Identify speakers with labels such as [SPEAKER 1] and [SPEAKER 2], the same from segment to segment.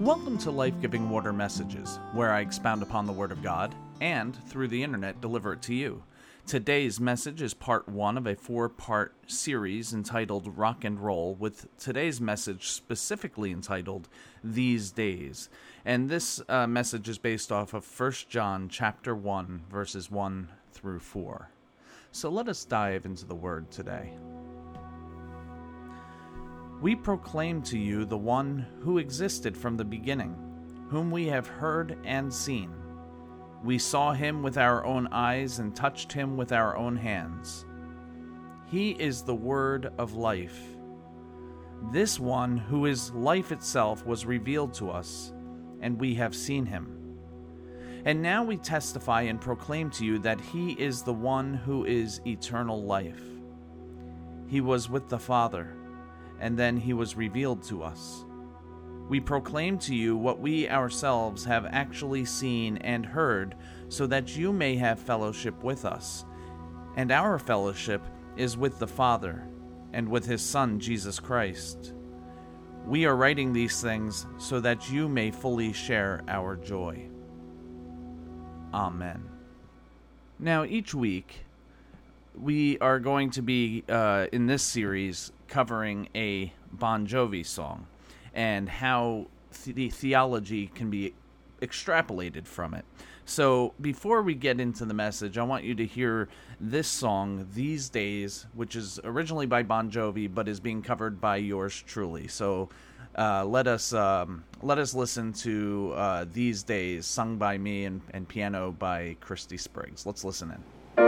[SPEAKER 1] Welcome to Life-Giving Water Messages, where I expound upon the Word of God and, through the internet, deliver it to you. Today's message is part one of a four-part series entitled Rock and Roll, with today's message specifically entitled These Days. And this message is based off of 1 John chapter 1, verses 1 through 4. So let us dive into the Word today. We proclaim to you the one who existed from the beginning, whom we have heard and seen. We saw him with our own eyes and touched him with our own hands. He is the Word of life. This one, who is life itself, was revealed to us, and we have seen him. And now we testify and proclaim to you that he is the one who is eternal life. He was with the Father, and then he was revealed to us. We proclaim to you what we ourselves have actually seen and heard, so that you may have fellowship with us. And our fellowship is with the Father and with his Son, Jesus Christ. We are writing these things so that you may fully share our joy. Amen. Now, each week, we are going to be, in this series, covering a Bon Jovi song and how the theology can be extrapolated from it. So before we get into the message, I want you to hear this song, These Days, which is originally by Bon Jovi, but is being covered by yours truly. So let us listen to These Days, sung by me and piano by Christy Spriggs. Let's listen in.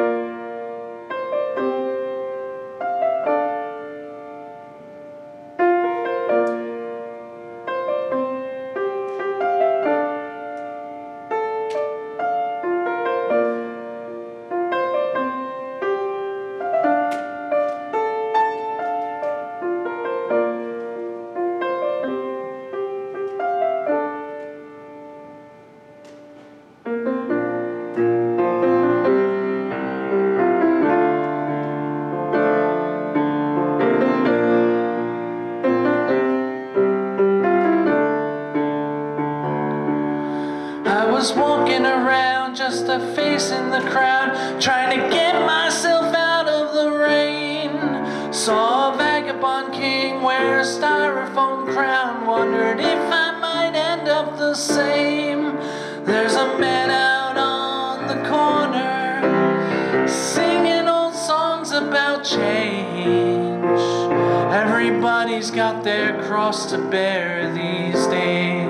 [SPEAKER 2] Walking around, just a face in the crowd, trying to get myself out of the rain. Saw a vagabond king wear a styrofoam crown, wondered if I might end up the same. There's a man out on the corner, singing old songs about change. Everybody's got their cross to bear these days.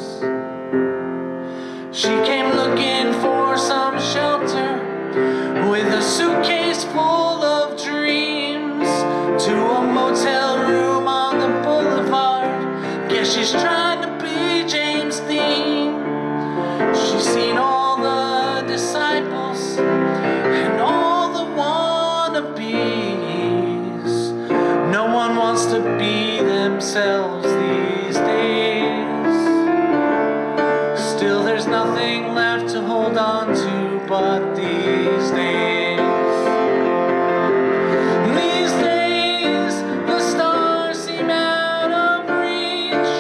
[SPEAKER 2] She came looking for some shelter, with a suitcase full of dreams, to a motel room on the boulevard. Guess she's trying to be James Dean. She's seen all the disciples and all the wannabes. No one wants to be themselves these days. Still, there's nothing left to hold on to but these days. These days, the stars seem out of reach.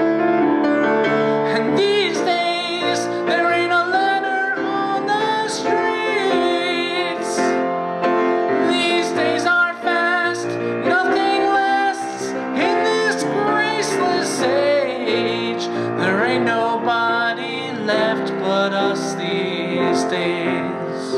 [SPEAKER 2] And these days, there ain't a letter on the streets. These days are fast, nothing lasts in this graceless age. There ain't nobody left but us these days.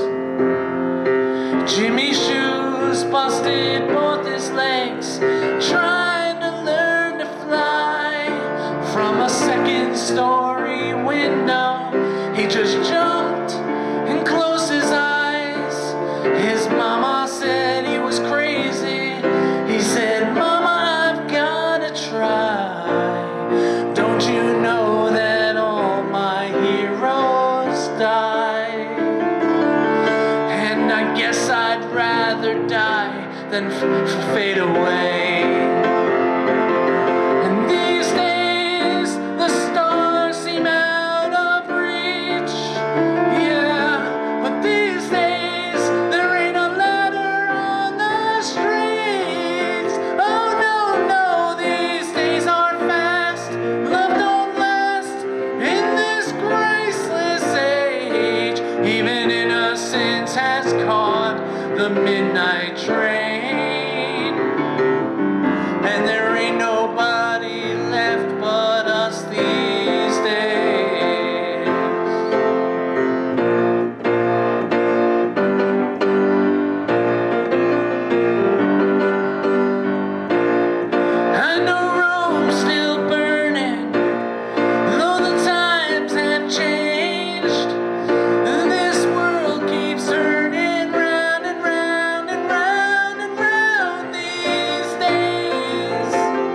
[SPEAKER 2] Jimmy's shoes busted both his legs, trying to learn to fly. From a second-story window, he just jumped and closed his eyes. His mama said he was crazy. He said, "Mama, I've gotta try. Don't you know that all my heroes die? And I guess I'd rather die than fade away." And these days, the stars seem out of reach. Yeah, but these days, there ain't a letter on the streets. Oh no, no, these days are fast. Love don't last. caught the midnight train. And there ain't nobody left but us these days. I know Rome's still burning, though the times have changed. This world keeps turning round and round and round and round these days.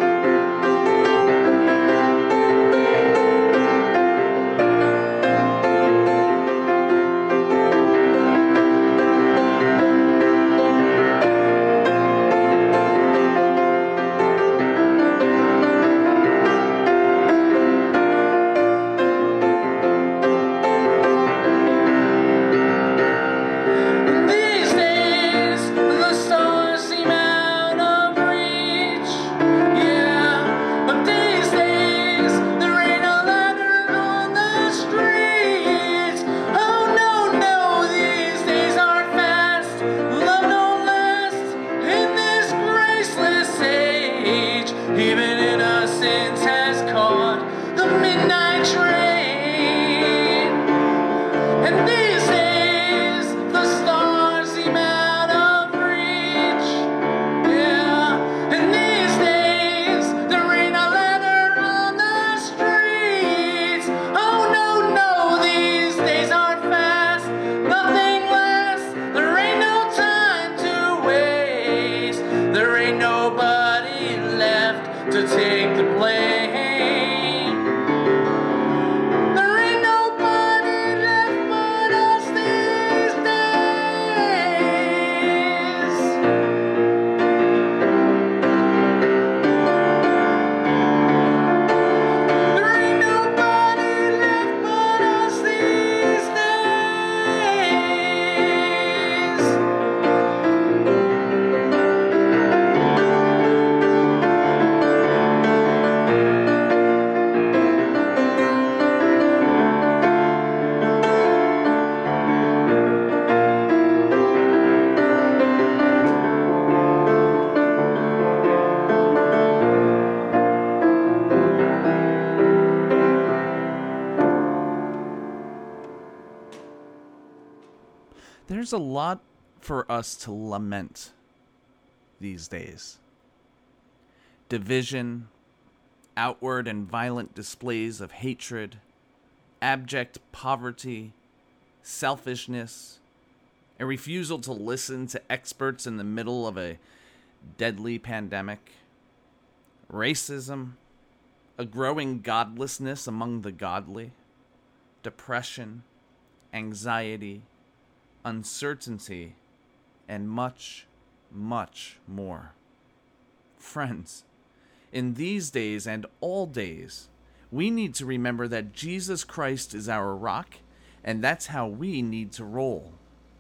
[SPEAKER 2] These days, the stars seem out of reach. Yeah, but these days, there ain't a ladder on the streets. Oh no, no, these days are fast. Love don't last in this graceless age. Even innocence has caught the midnight train. And these days, the stars seem out of reach. Yeah, and these days, there ain't a ladder on the streets. Oh no, no, these days are fast. Nothing lasts. There ain't no time to waste. There ain't nobody left to take the blame. There ain't nobody left but us these days. There ain't nobody left but us these days.
[SPEAKER 1] There's a lot for us to lament these days. Division, outward and violent displays of hatred, abject poverty, selfishness, a refusal to listen to experts in the middle of a deadly pandemic, racism, a growing godlessness among the godly, depression, anxiety, uncertainty, and much, much more. Friends, in these days and all days, we need to remember that Jesus Christ is our rock, and that's how we need to roll.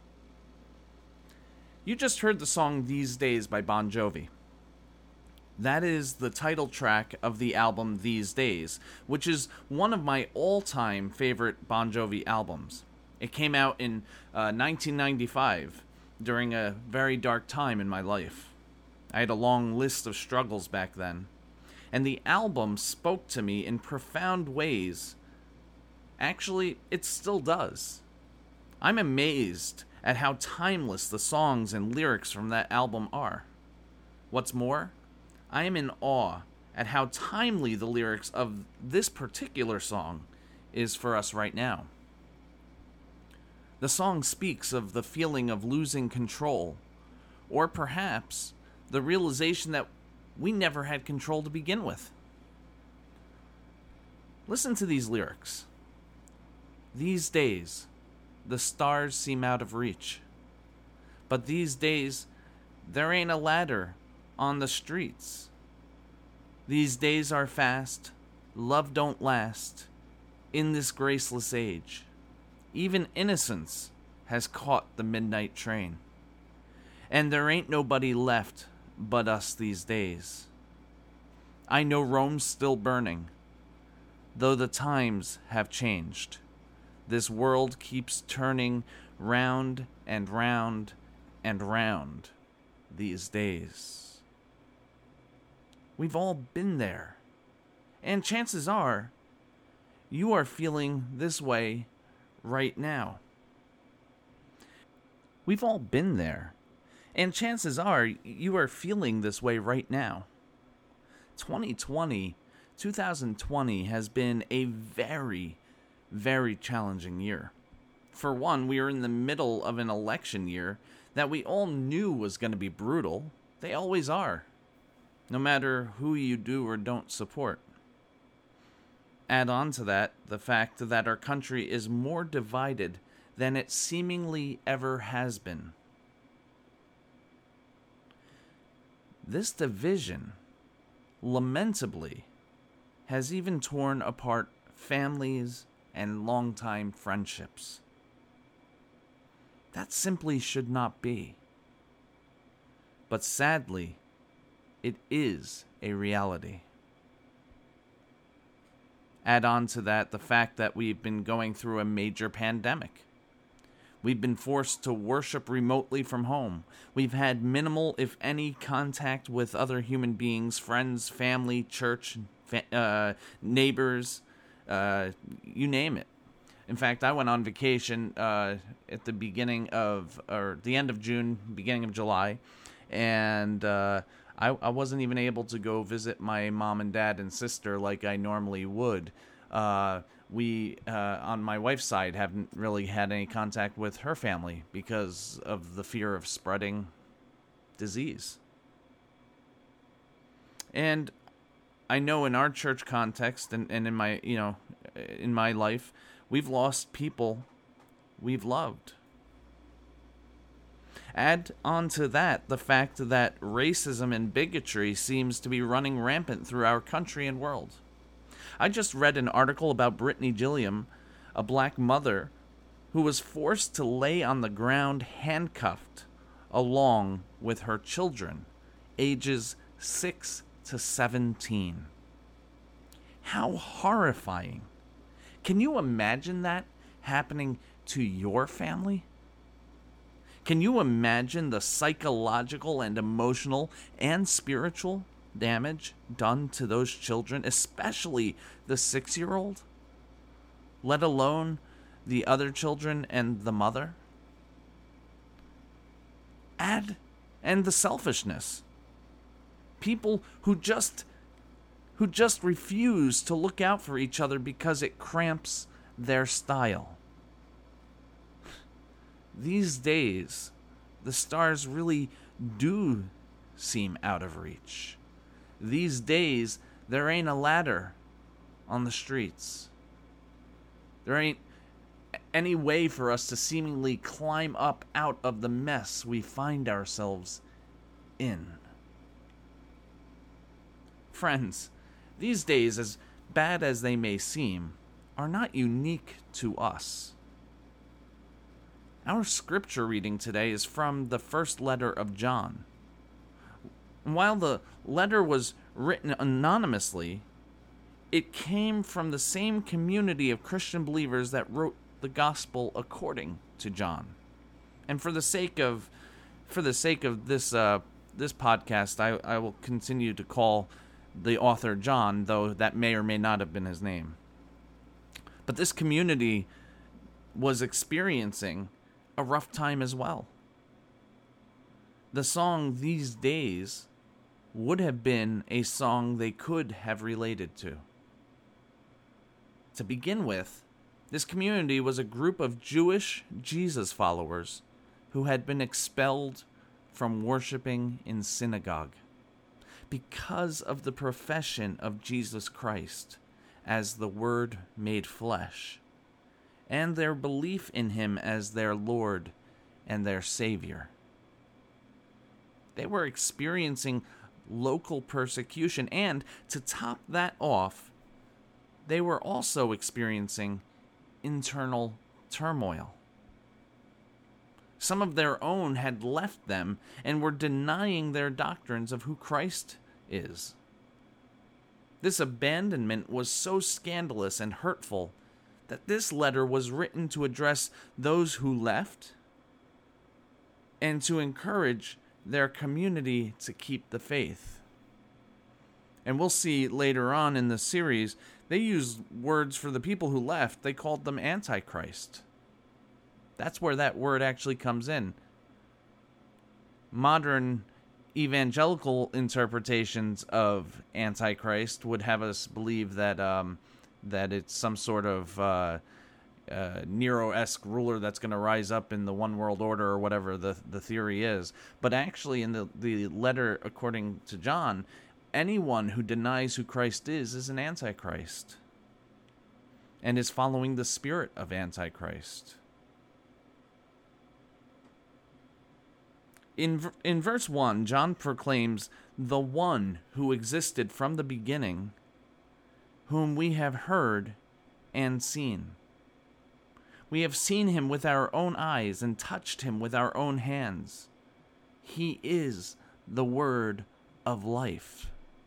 [SPEAKER 1] You just heard the song These Days by Bon Jovi. That is the title track of the album These Days, which is one of my all-time favorite Bon Jovi albums. It came out in 1995, during a very dark time in my life. I had a long list of struggles back then, and the album spoke to me in profound ways. Actually, it still does. I'm amazed at how timeless the songs and lyrics from that album are. What's more, I am in awe at how timely the lyrics of this particular song is for us right now. The song speaks of the feeling of losing control, or perhaps the realization that we never had control to begin with. Listen to these lyrics. These days, the stars seem out of reach. But these days, there ain't a ladder on the streets. These days are fast, love don't last, in this graceless age. Even innocence has caught the midnight train. And there ain't nobody left but us these days. I know Rome's still burning, though the times have changed. This world keeps turning round and round and round these days. We've all been there. And chances are, you are feeling this way right now. We've all been there. And chances are, you are feeling this way right now. 2020 has been a very, very challenging year. For one, we are in the middle of an election year that we all knew was going to be brutal. They always are, no matter who you do or don't support. Add on to that the fact that our country is more divided than it seemingly ever has been. This division, lamentably, has even torn apart families and longtime friendships. That simply should not be. But sadly, it is a reality. Add on to that the fact that we've been going through a major pandemic. We've been forced to worship remotely from home. We've had minimal, if any, contact with other human beings, friends, family, church, neighbors, you name it. In fact, I went on vacation at the beginning of, or the end of June, beginning of July, and I wasn't even able to go visit my mom and dad and sister like I normally would. We, on my wife's side, haven't really had any contact with her family because of the fear of spreading disease. And I know in our church context and in my, in my life, we've lost people we've loved. Add on to that the fact that racism and bigotry seems to be running rampant through our country and world. I just read an article about Brittany Gilliam, a black mother who was forced to lay on the ground handcuffed along with her children, ages 6 to 17. How horrifying. Can you imagine that happening to your family? Can you imagine the psychological and emotional and spiritual damage done to those children, especially the 6-year-old, let alone the other children and the mother? And the selfishness. People who just refuse to look out for each other because it cramps their style. These days, the stars really do seem out of reach. These days, there ain't a ladder on the streets. There ain't any way for us to seemingly climb up out of the mess we find ourselves in. Friends, these days, as bad as they may seem, are not unique to us. Our scripture reading today is from the first letter of John. While the letter was written anonymously, it came from the same community of Christian believers that wrote the gospel according to John. And for the sake of this podcast, I will continue to call the author John, though that may or may not have been his name. But this community was experiencing a rough time as well. The song These Days would have been a song they could have related to. To begin with, this community was a group of Jewish Jesus followers who had been expelled from worshiping in synagogue because of the profession of Jesus Christ as the Word made flesh, and their belief in him as their Lord and their Savior. They were experiencing local persecution, and to top that off, they were also experiencing internal turmoil. Some of their own had left them and were denying their doctrines of who Christ is. This abandonment was so scandalous and hurtful that this letter was written to address those who left and to encourage their community to keep the faith. And we'll see later on in the series, they use words for the people who left. They called them Antichrist. That's where that word actually comes in. Modern evangelical interpretations of Antichrist would have us believe that that it's some sort of Nero-esque ruler that's going to rise up in the one world order or whatever the theory is. But actually, in the letter according to John, anyone who denies who Christ is an Antichrist and is following the spirit of Antichrist. In verse 1, John proclaims the one who existed from the beginning, whom we have heard and seen. We have seen him with our own eyes and touched him with our own hands. He is the word of life.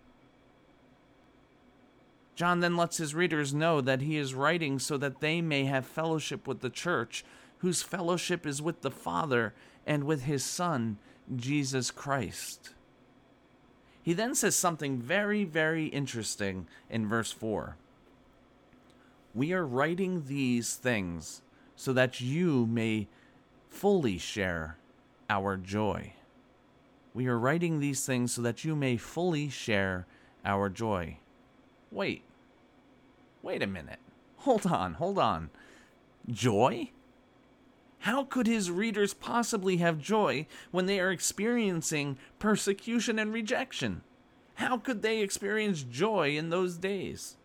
[SPEAKER 1] John then lets his readers know that he is writing so that they may have fellowship with the church, whose fellowship is with the Father and with his Son, Jesus Christ. He then says something very, very interesting in verse 4. We are writing these things so that you may fully share our joy. We are writing these things so that you may fully share our joy. Wait a minute. Hold on. Joy? How could his readers possibly have joy when they are experiencing persecution and rejection? How could they experience joy in those days?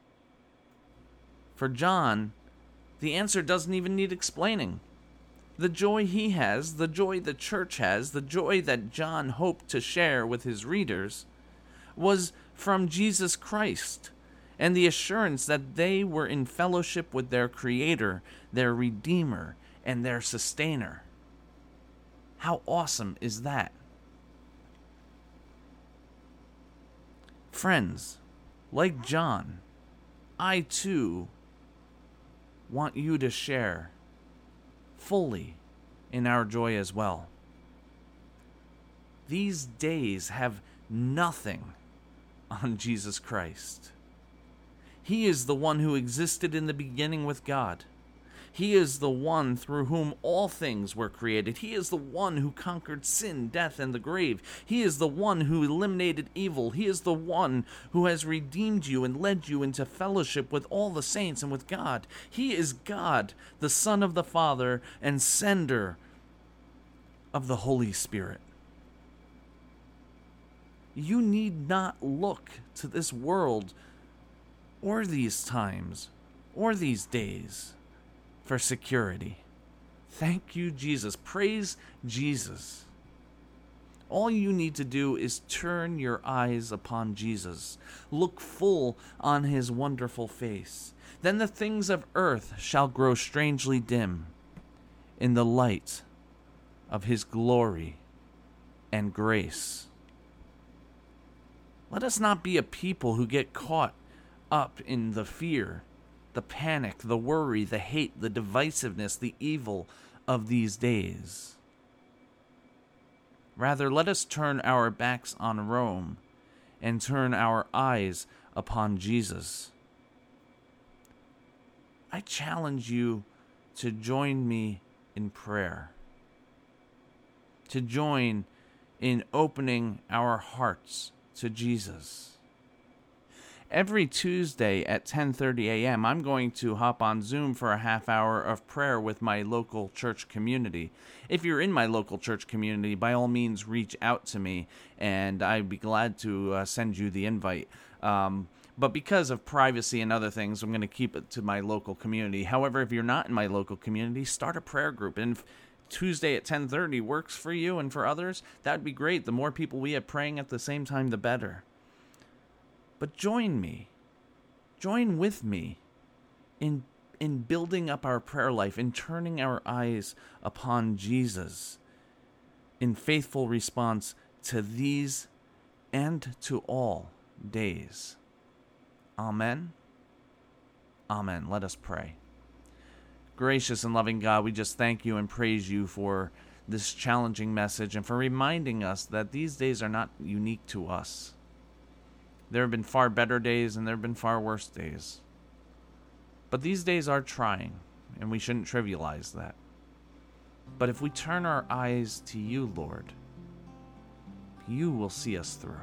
[SPEAKER 1] For John, the answer doesn't even need explaining. The joy he has, the joy the church has, the joy that John hoped to share with his readers, was from Jesus Christ, and the assurance that they were in fellowship with their Creator, their Redeemer, and their Sustainer. How awesome is that? Friends, like John, I too want you to share fully in our joy as well. These days have nothing on Jesus Christ. He is the one who existed in the beginning with God. He is the one through whom all things were created. He is the one who conquered sin, death, and the grave. He is the one who eliminated evil. He is the one who has redeemed you and led you into fellowship with all the saints and with God. He is God, the Son of the Father and sender of the Holy Spirit. You need not look to this world or these times or these days for security. Thank you, Jesus. Praise Jesus. All you need to do is turn your eyes upon Jesus. Look full on his wonderful face. Then the things of earth shall grow strangely dim in the light of his glory and grace. Let us not be a people who get caught up in the fear, the panic, the worry, the hate, the divisiveness, the evil of these days. Rather, let us turn our backs on Rome and turn our eyes upon Jesus. I challenge you to join me in prayer, to join in opening our hearts to Jesus. Every Tuesday at 10:30 a.m., I'm going to hop on Zoom for a half hour of prayer with my local church community. If you're in my local church community, by all means, reach out to me, and I'd be glad to send you the invite. But because of privacy and other things, I'm going to keep it to my local community. However, if you're not in my local community, start a prayer group. And if Tuesday at 10:30 works for you and for others, that'd be great. The more people we have praying at the same time, the better. But join with me in building up our prayer life, in turning our eyes upon Jesus in faithful response to these and to all days. Amen. Amen. Let us pray. Gracious and loving God, we just thank you and praise you for this challenging message and for reminding us that these days are not unique to us. There have been far better days and there have been far worse days. But these days are trying, and we shouldn't trivialize that. But if we turn our eyes to you, Lord, you will see us through.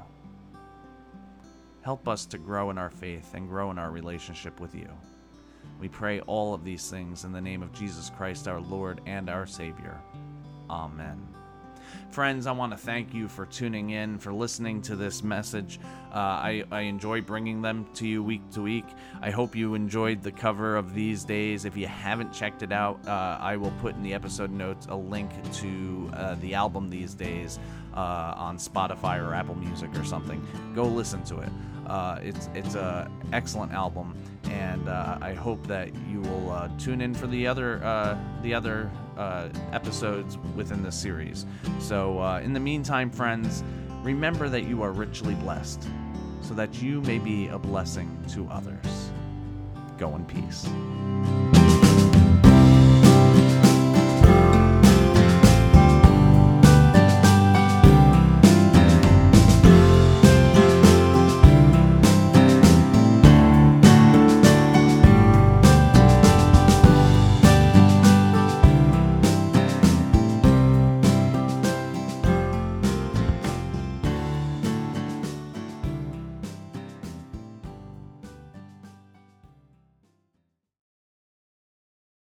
[SPEAKER 1] Help us to grow in our faith and grow in our relationship with you. We pray all of these things in the name of Jesus Christ, our Lord and our Savior. Amen. Friends, I want to thank you for tuning in, for listening to this message. I enjoy bringing them to you week to week. I hope you enjoyed the cover of These Days. If you haven't checked it out, I will put in the episode notes a link to the album These Days on Spotify or Apple Music or something. Go listen to it. It's an excellent album, and I hope that you will tune in for the other episodes within the series. So in the meantime, friends, remember that you are richly blessed, so that you may be a blessing to others. Go in peace.